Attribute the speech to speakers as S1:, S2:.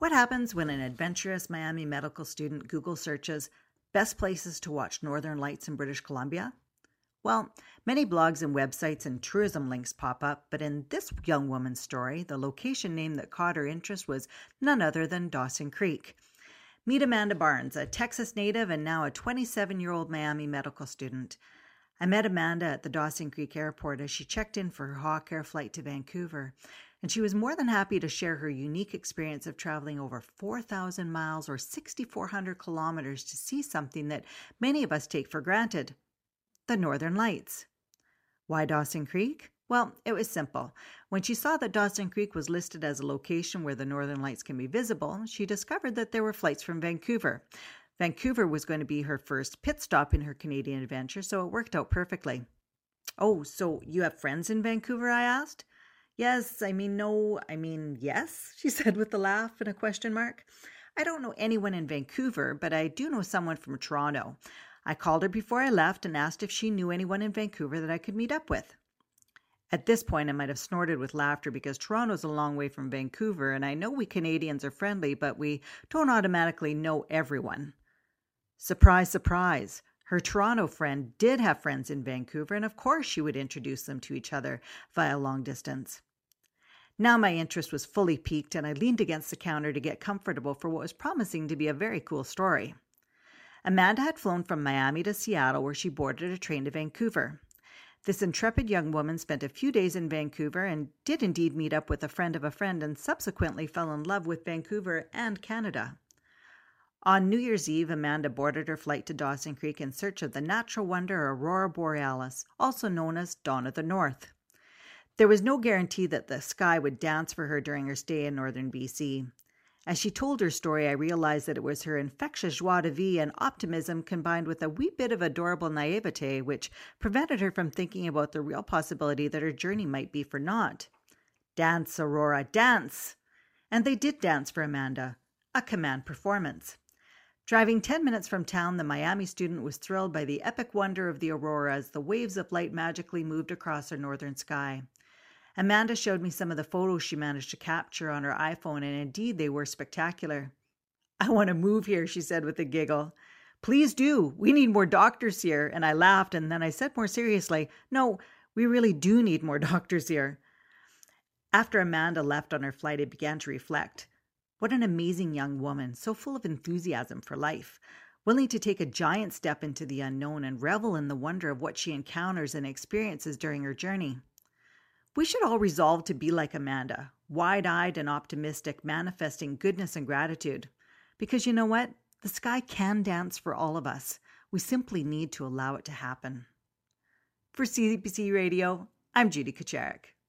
S1: What happens when an adventurous Miami medical student Google searches best places to watch northern lights in British Columbia? Well, many blogs and websites and tourism links pop up, but in this young woman's story, the location name that caught her interest was none other than Dawson Creek. Meet Amanda Barnes, a Texas native and now a 27-year-old Miami medical student. I met Amanda at the Dawson Creek Airport as she checked in for her Hawk Air flight to Vancouver, and she was more than happy to share her unique experience of traveling over 4,000 miles or 6,400 kilometers to see something that many of us take for granted, the Northern Lights. Why Dawson Creek? Well, it was simple. When she saw that Dawson Creek was listed as a location where the Northern Lights can be visible, she discovered that there were flights from Vancouver. Vancouver was going to be her first pit stop in her Canadian adventure, so it worked out perfectly. "Oh, so you have friends in Vancouver?" I asked. Yes, she said with a laugh and a question mark. "I don't know anyone in Vancouver, but I do know someone from Toronto. I called her before I left and asked if she knew anyone in Vancouver that I could meet up with." At this point, I might have snorted with laughter because Toronto's a long way from Vancouver, and I know we Canadians are friendly, but we don't automatically know everyone. Surprise, surprise. Her Toronto friend did have friends in Vancouver, and of course she would introduce them to each other via long distance. Now my interest was fully piqued, and I leaned against the counter to get comfortable for what was promising to be a very cool story. Amanda had flown from Miami to Seattle, where she boarded a train to Vancouver. This intrepid young woman spent a few days in Vancouver and did indeed meet up with a friend of a friend and subsequently fell in love with Vancouver and Canada. On New Year's Eve, Amanda boarded her flight to Dawson Creek in search of the natural wonder Aurora Borealis, also known as Dawn of the North. There was no guarantee that the sky would dance for her during her stay in northern BC. As she told her story, I realized that it was her infectious joie de vivre and optimism combined with a wee bit of adorable naivete which prevented her from thinking about the real possibility that her journey might be for naught. Dance, Aurora, dance! And they did dance for Amanda, a command performance. Driving 10 minutes from town, the Miami student was thrilled by the epic wonder of the aurora as the waves of light magically moved across her northern sky. Amanda showed me some of the photos she managed to capture on her iPhone, and indeed they were spectacular. "I want to move here," she said with a giggle. "Please do. We need more doctors here." And I laughed, and then I said more seriously, "No, we really do need more doctors here." After Amanda left on her flight, I began to reflect. What an amazing young woman, so full of enthusiasm for life, willing to take a giant step into the unknown and revel in the wonder of what she encounters and experiences during her journey. We should all resolve to be like Amanda, wide-eyed and optimistic, manifesting goodness and gratitude. Because you know what? The sky can dance for all of us. We simply need to allow it to happen. For CBC Radio, I'm Judy Kucharik.